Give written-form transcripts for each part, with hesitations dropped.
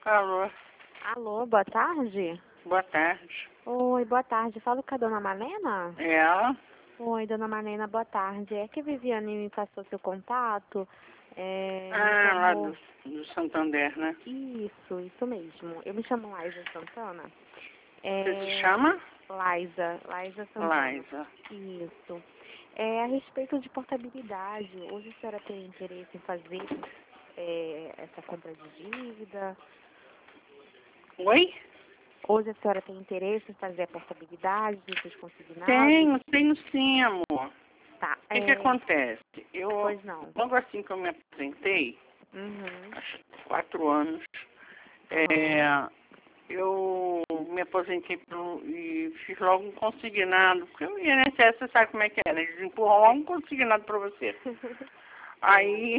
Alô, Alô, boa tarde? boa tarde. Oi, boa tarde. Falo com a dona Malena? É ela? Oi, dona Malena, boa tarde. É que a Viviane me passou seu contato, me Ah, lá chamou... do Santander, né? Isso mesmo. Eu me chamo Laisa Santana. Você se chama? Laisa Santana. Laisa. Isso. É a respeito de portabilidade. Hoje a senhora tem interesse em fazer essa compra de dívida? Oi? Hoje a senhora tem interesse em fazer a portabilidade dos seus consignados? Tenho sim, amor. Tá. O que acontece? Pois não. Logo assim que eu me apresentei, Uhum. acho que 4 anos, eu me aposentei e fiz logo um consignado, porque o INSS, você sabe como é que é, né? Eles empurram logo um consignado para você. Aí,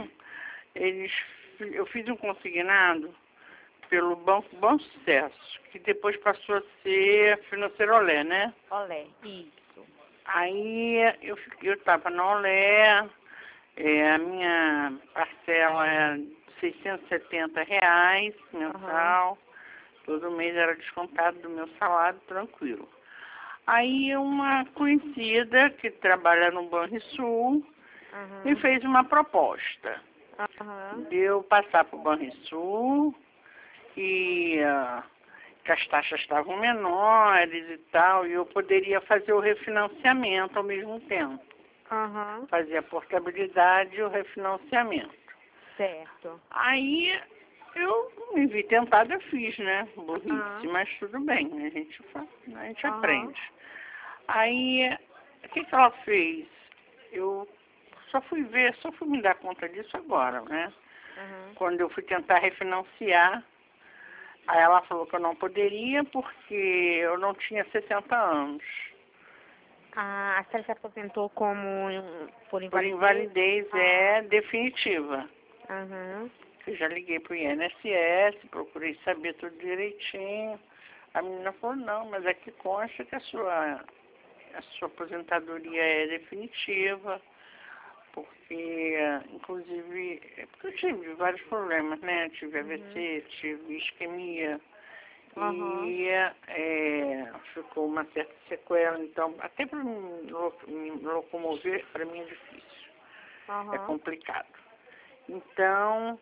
eu fiz um consignado pelo Banco Bom Sucesso, que depois passou a ser Financeiro Olé, né? Olé, isso. Aí eu estava na Olé, a minha parcela era R$ 670 mensal, todo mês era descontado do meu salário, tranquilo. Aí uma conhecida que trabalha no Banrisul me fez uma proposta de eu passar para o Banrisul e que as taxas estavam menores e tal, e eu poderia fazer o refinanciamento ao mesmo tempo. Fazer a portabilidade e o refinanciamento. Certo. Aí eu me vi tentada, fiz, né? Burrice, mas tudo bem, a gente aprende. Aí, o que ela fez? Eu só fui me dar conta disso agora, né? Quando eu fui tentar refinanciar, aí ela falou que eu não poderia porque eu não tinha 60 anos. A senhora se aposentou por Por invalidez? invalidez é definitiva. Eu já liguei para o INSS, procurei saber tudo direitinho. A menina falou, não, mas aqui consta que a sua aposentadoria é definitiva, porque, inclusive, porque eu tive vários problemas, né? Tive AVC, tive isquemia, e ficou uma certa sequela, então, até para me locomover, para mim é difícil, é complicado. Então,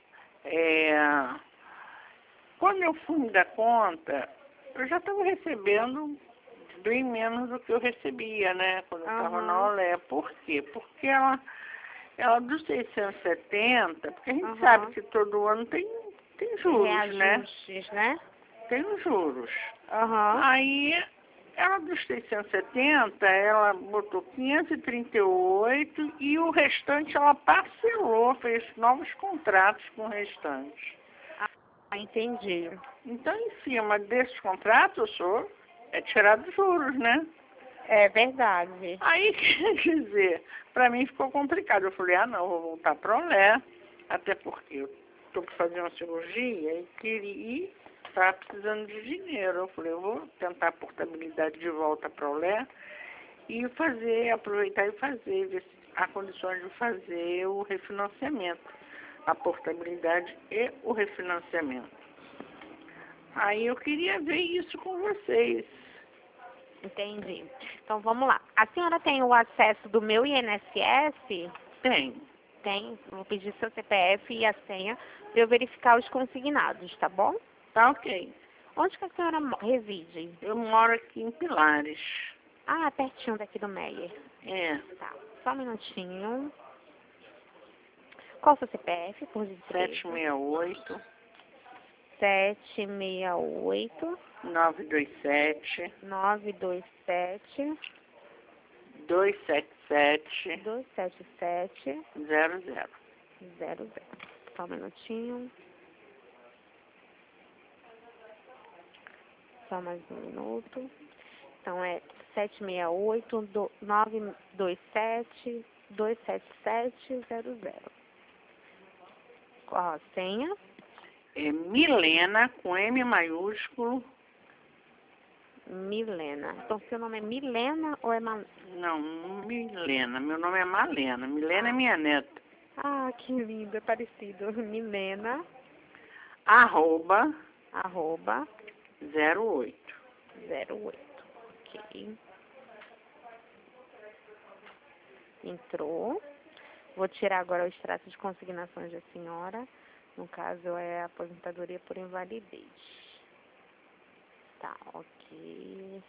quando eu fui me dar conta, eu já estava recebendo bem menos do que eu recebia, né? Quando eu estava na Olé. Por quê? Porque ela dos 670, porque a gente sabe que todo ano tem juros, Reajustes, né? Tem os juros. Aí, ela dos 670, ela botou 538 e o restante ela parcelou, fez novos contratos com o restante. Entendi. Então, em cima desses contratos, é tirado juros, né? É verdade. Aí, quer dizer, para mim ficou complicado. Eu falei, não, vou voltar para o Olé, até porque eu estou para fazer uma cirurgia e queria estava precisando de dinheiro. Eu falei, eu vou tentar a portabilidade de volta para o Olé e aproveitar e fazer, ver se há condições de fazer o refinanciamento, a portabilidade e o refinanciamento. Aí eu queria ver isso com vocês. Entendi. Então vamos lá. A senhora tem o acesso do meu INSS? Tem. Tem. Vou pedir seu CPF e a senha para eu verificar os consignados, tá bom? Tá ok. Onde que a senhora reside? Eu moro aqui em Pilares. Ah, pertinho daqui do Meier. É. Tá. Só um minutinho. Qual o seu CPF, por gentileza? 768 768 927 927 277 277 00. 00. Só um minutinho. Só mais um minuto. Então é 768 927 277 00. Qual a senha? É Milena, com M maiúsculo. Milena. Então, seu nome é Milena ou é Não, Milena. Meu nome é Malena. Milena é minha neta. Ah, que lindo, é parecido. Milena. arroba arroba 08. 08. Ok. Entrou. Vou tirar agora o extrato de consignações da senhora. No caso, é a aposentadoria por invalidez. Tá, ok.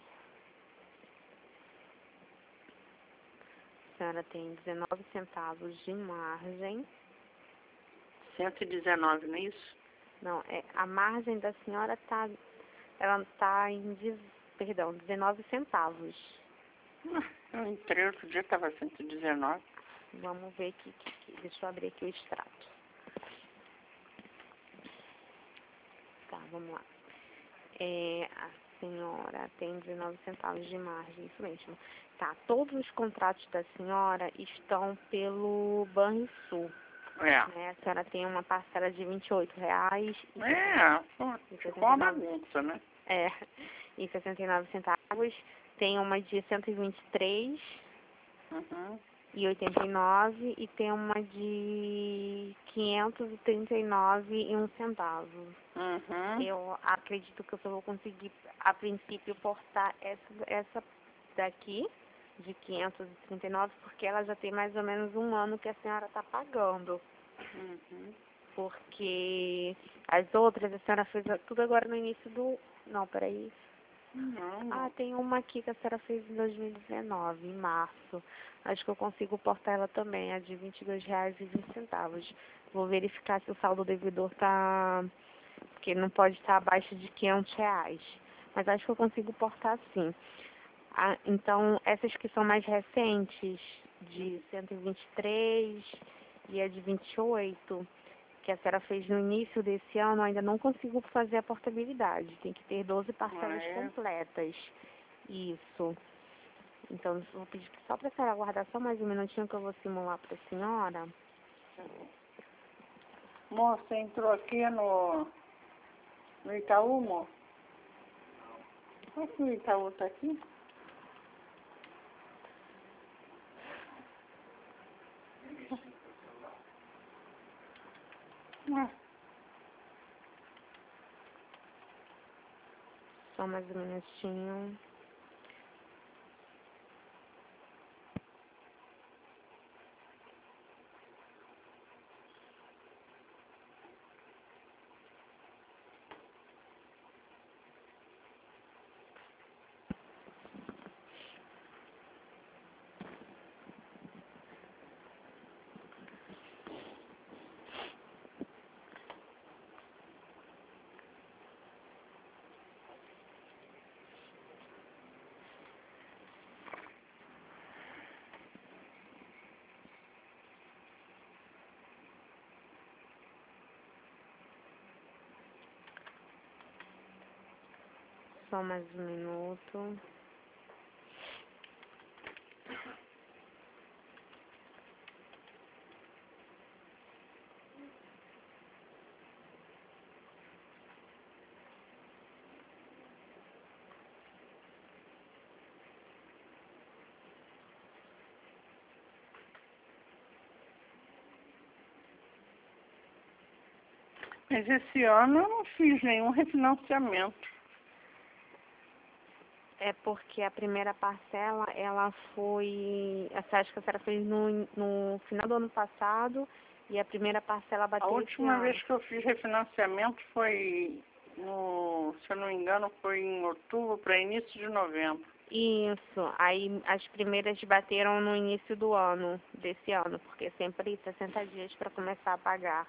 A senhora tem 19 centavos de margem. 119, não é isso? Não, a margem da senhora ela tá em, perdão, 19 centavos. Eu entrei outro dia, estava 119. Vamos ver aqui, deixa eu abrir aqui o extrato. Tá, vamos lá. A senhora tem 19 centavos de margem, isso mesmo. Tá, todos os contratos da senhora estão pelo Banrisul. Né? A senhora tem uma parcela de R$28. Ficou uma bagunça, né? E 69 centavos. Tem uma de 123 e 89 e tem uma de 539 e 1 centavo. Eu acredito que eu só vou conseguir, a princípio, portar essa daqui, de 539, porque ela já tem mais ou menos um ano que a senhora está pagando. Porque as outras, a senhora fez tudo agora no início do... Não, peraí. Tem uma aqui que a senhora fez em 2019, em março. Acho que eu consigo portar ela também, a de R$22,20. Vou verificar se o saldo devedor tá... Porque não pode estar abaixo de R$500. Mas acho que eu consigo portar sim. Então, essas que são mais recentes, de 123 e a de 28, que a senhora fez no início desse ano, ainda não consigo fazer a portabilidade. Tem que ter 12 parcelas completas. Isso. Então, eu vou pedir só para a senhora aguardar só mais um minutinho que eu vou simular para a senhora. Moça, entrou aqui no Itaú, moça? Olha que o Itaú tá aqui. Só mais um minutinho. Só mais um minuto. Mas esse ano eu não fiz nenhum refinanciamento. É porque a primeira parcela, ela foi... Acho que a senhora fez no final do ano passado e a primeira parcela bateu A última vez que eu fiz refinanciamento foi, se eu não me engano, foi em outubro para início de novembro. Isso. Aí as primeiras bateram no início do ano, desse ano, porque sempre 60 dias para começar a pagar.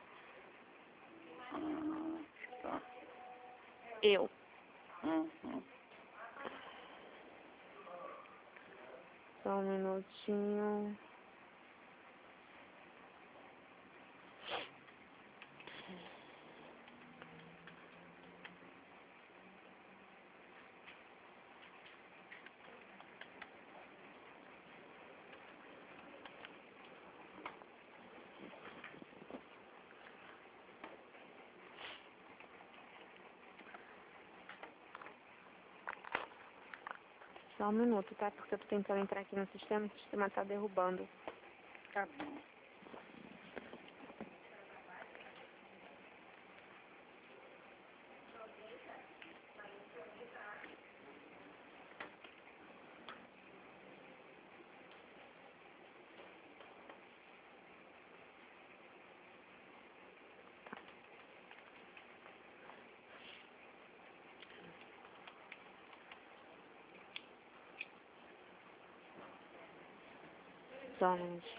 Tá. Eu. Só um minutinho. Só um minuto, tá? Porque eu tô tentando entrar aqui no sistema, o sistema tá derrubando. Tá bom. Só um minutinho.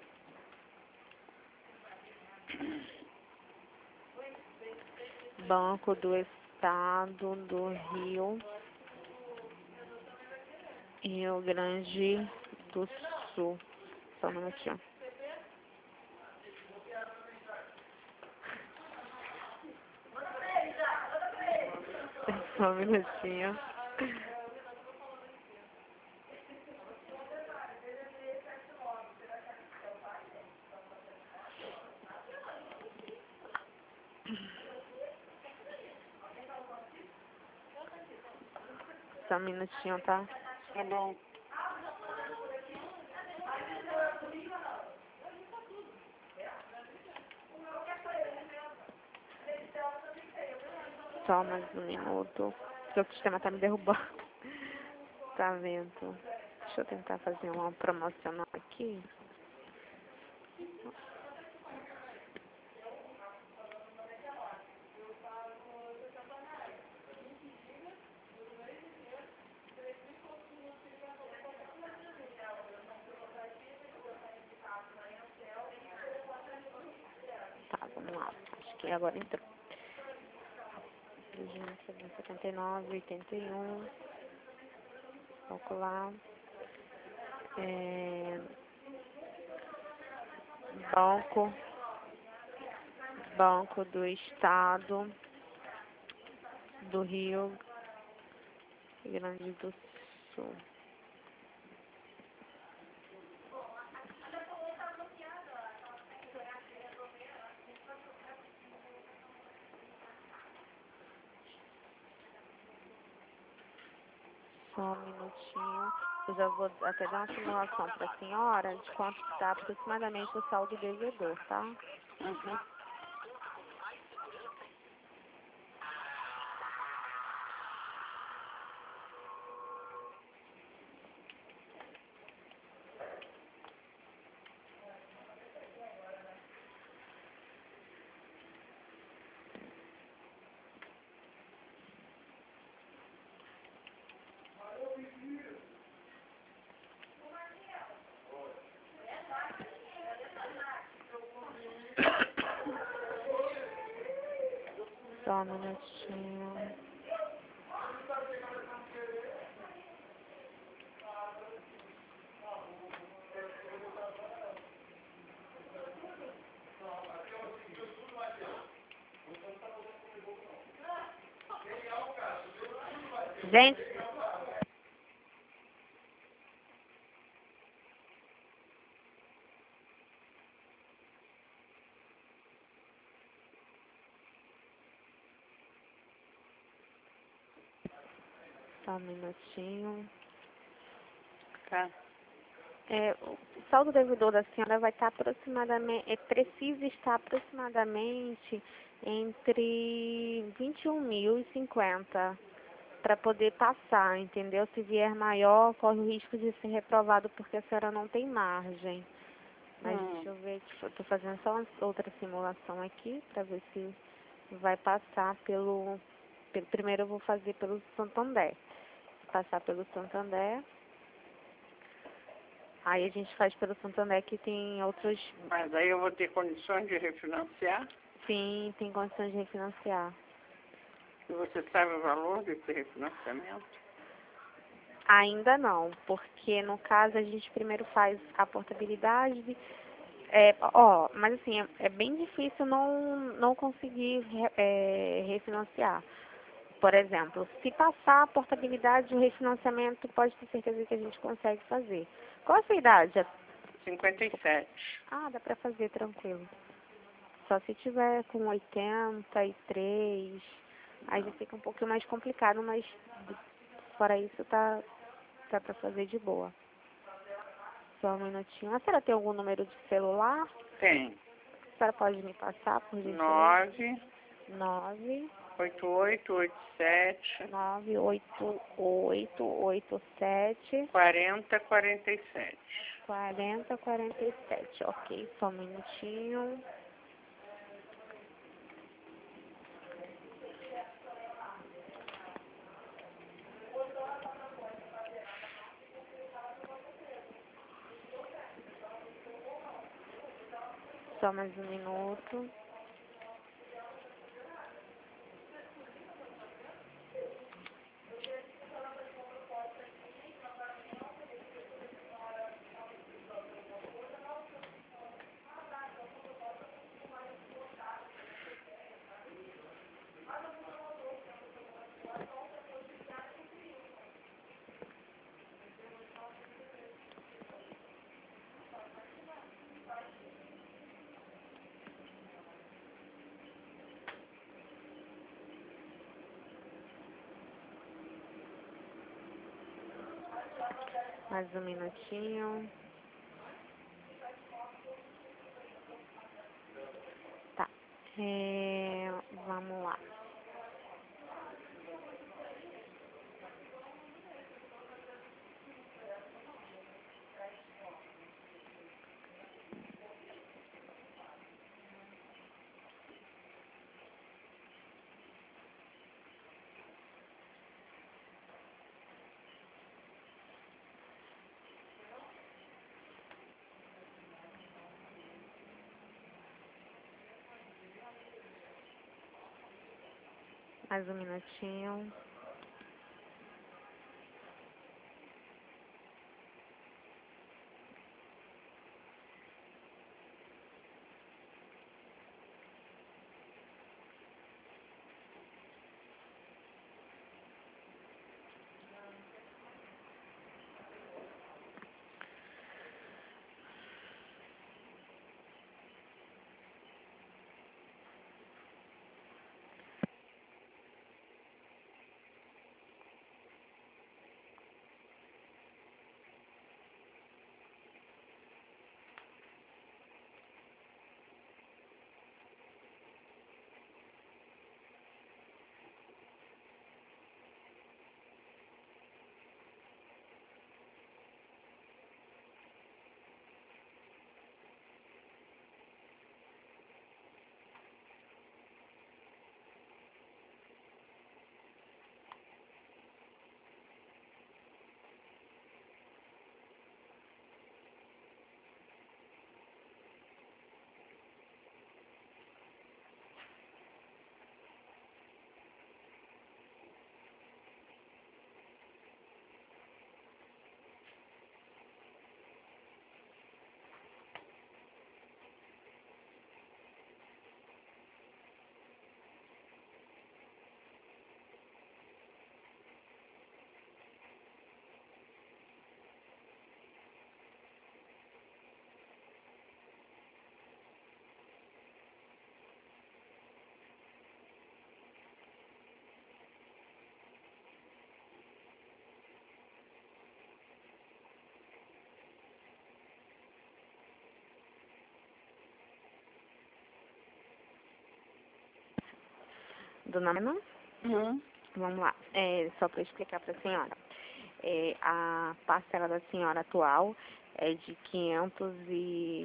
Banco do Estado do Rio Grande do Sul. Só um minutinho. Só um minutinho. Só um minutinho, tá? Tá bom. Só mais um minuto. Porque o sistema tá me derrubando. Tá vendo? Deixa eu tentar fazer uma promocional aqui. Tá, vamos lá. Acho que agora entrou. 279, 81. Calcular. Banco do Estado do Rio Grande do Sul. Só um minutinho. Eu já vou até dar uma simulação para a senhora de quanto está aproximadamente o saldo devedor, tá? Uhum. Só um minutinho. Gente, só um minutinho. Tá. O saldo devedor da senhora vai estar aproximadamente, precisa estar aproximadamente entre 21.050 para poder passar, entendeu? Se vier maior, corre o risco de ser reprovado porque a senhora não tem margem. Mas deixa eu ver aqui, eu tô fazendo só outra simulação aqui para ver se vai passar primeiro eu vou fazer pelo Santander. Se passar pelo Santander, aí a gente faz pelo Santander que tem outros... Mas aí eu vou ter condições de refinanciar? Sim, tem condições de refinanciar. E você sabe o valor desse refinanciamento? Ainda não, porque no caso a gente primeiro faz a portabilidade, mas assim, é bem difícil não conseguir refinanciar. Por exemplo, se passar a portabilidade, o refinanciamento pode ter certeza que a gente consegue fazer. Qual a sua idade? 57. Ah, dá pra fazer tranquilo. Só se tiver com 83, aí já fica um pouquinho mais complicado, mas fora isso dá pra fazer de boa. Só um minutinho. A senhora tem algum número de celular? Tem. A senhora pode me passar, por gentileza? 9 8887 98887 4047. 4047. Ok, só um minutinho. Só mais um minuto. Mais um minutinho. Tá. Vamos lá. Mais um minutinho. Dona Ana? Vamos lá. Só para explicar para a senhora. A parcela da senhora atual é de R$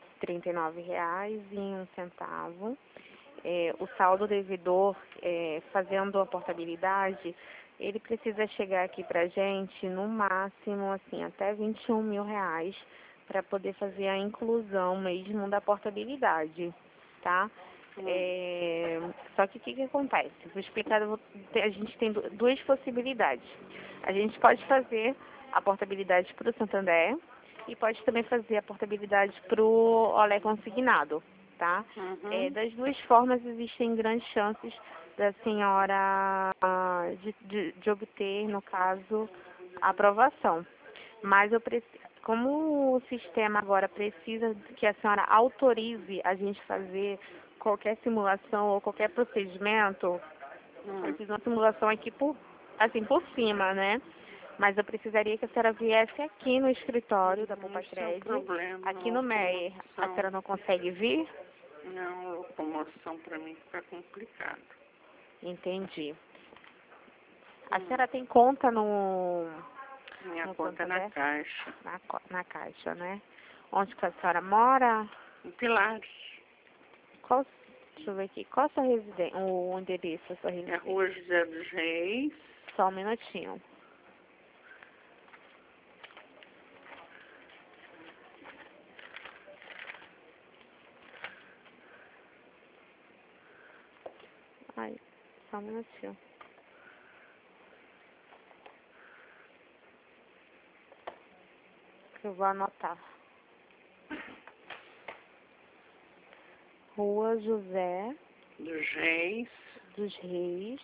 539,01. O saldo devedor, fazendo a portabilidade, ele precisa chegar aqui para a gente no máximo, assim, até R$ 21.000 para poder fazer a inclusão mesmo da portabilidade, tá? Só que o que acontece? Vou explicar, a gente tem duas possibilidades. A gente pode fazer a portabilidade para o Santander e pode também fazer a portabilidade para o Olé Consignado, tá? Das duas formas existem grandes chances da senhora de obter, no caso, a aprovação. Mas como o sistema agora precisa que a senhora autorize a gente fazer qualquer simulação ou qualquer procedimento, eu fiz uma simulação aqui por cima, né? Mas eu precisaria que a senhora viesse aqui no escritório da Poupa-Crédito, aqui no Meier. A senhora não consegue vir? Não, locomoção para mim fica complicado. Entendi. A senhora tem conta no... Minha conta é na Caixa. Na Caixa, né? Onde que a senhora mora? Em Pilares. Deixa eu ver aqui. Qual a sua residência? O endereço da sua residência? É Rua José dos Reis. Só um minutinho. Ai, só um minutinho. Eu vou anotar. Rua José dos Reis,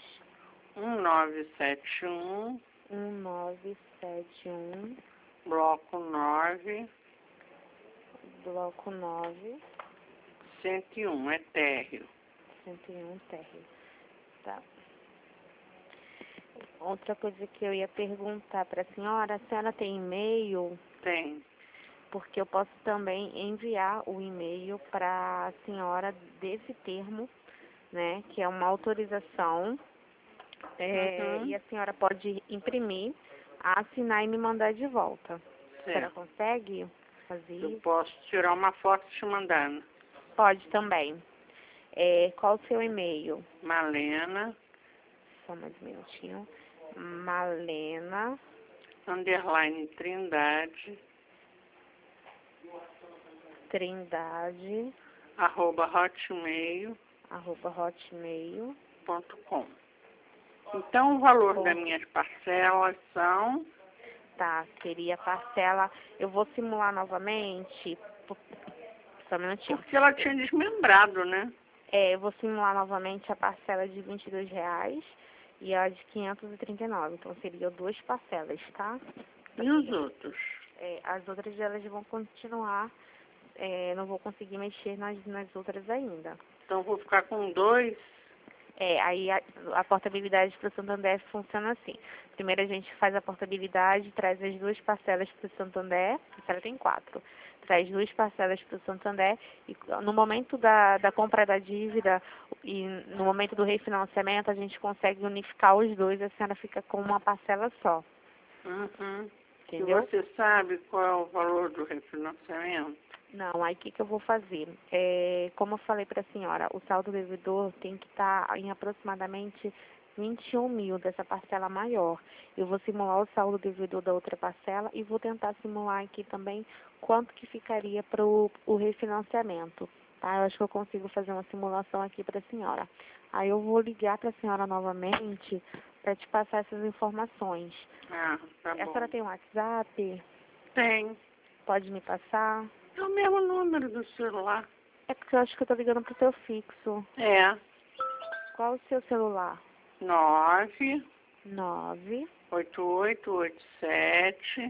1971, bloco 9, bloco 9, 101, é térreo. 101 térreo. Tá. Outra coisa que eu ia perguntar para a senhora tem e-mail? Tem. Porque eu posso também enviar o e-mail para a senhora desse termo, né, que é uma autorização, e a senhora pode imprimir, assinar e me mandar de volta. A senhora consegue fazer isso? Eu posso tirar uma foto te mandando. Pode também. Qual o seu e-mail? Malena, Só mais um minutinho. Malena, _ Trindade, @hotmail.com. Então, o valor das minhas parcelas são... Tá, seria parcela. Eu vou simular novamente. Só um minutinho. Porque ela tinha desmembrado, né? Eu vou simular novamente a parcela de R$22 e a de 539. Então, seriam 2 parcelas, tá? E os outros? As outras elas vão continuar. Não vou conseguir mexer nas outras ainda. Então, vou ficar com 2. Aí a portabilidade para o Santander funciona assim. Primeiro a gente faz a portabilidade, traz as 2 parcelas para o Santander, a parcela tem 4. Traz 2 parcelas para o Santander e no momento da compra da dívida e no momento do refinanciamento a gente consegue unificar os dois, a senhora fica com uma parcela só. Entendeu? E você sabe qual é o valor do refinanciamento? Não, aí o que eu vou fazer? Como eu falei para a senhora, o saldo devedor tem que estar em aproximadamente 21 mil dessa parcela maior. Eu vou simular o saldo devedor da outra parcela e vou tentar simular aqui também quanto que ficaria para o refinanciamento. Tá? Eu acho que eu consigo fazer uma simulação aqui para a senhora. Aí eu vou ligar para a senhora novamente para te passar essas informações. Tá bom. A senhora tem um WhatsApp? Tem. Pode me passar? É o mesmo número do celular. É porque eu acho que eu tô ligando pro seu fixo. Qual o seu celular? 9 9 8887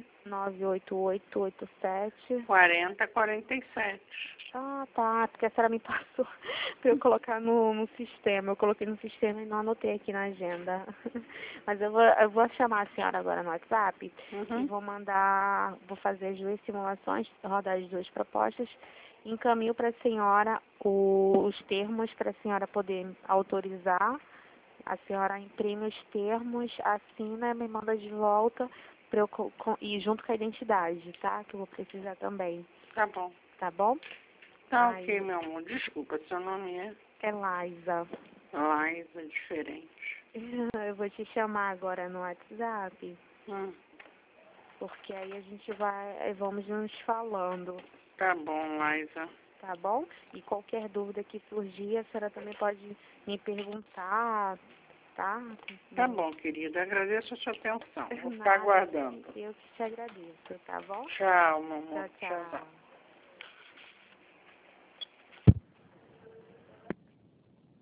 98887 4047. Ah, tá. Porque a senhora me passou pra eu colocar no sistema. Eu coloquei no sistema e não anotei aqui na agenda. Mas eu vou chamar a senhora agora no WhatsApp e vou fazer as 2 simulações, rodar as 2 propostas. Encaminho para a senhora os termos para a senhora poder autorizar. A senhora imprime os termos, assina, me manda de volta e junto com a identidade, tá? Que eu vou precisar também. Tá bom. Tá bom? Tá ok, meu amor. Desculpa, seu nome é? É Laísa. Laísa, diferente. Eu vou te chamar agora no WhatsApp, porque aí a gente vamos nos falando. Tá bom, Laísa. Tá bom? E qualquer dúvida que surgir, a senhora também pode me perguntar, tá? Tá bom, querida. Agradeço a sua atenção. Vou ficar aguardando. Eu que te agradeço, tá bom? Tchau, meu amor. Tchau, tchau.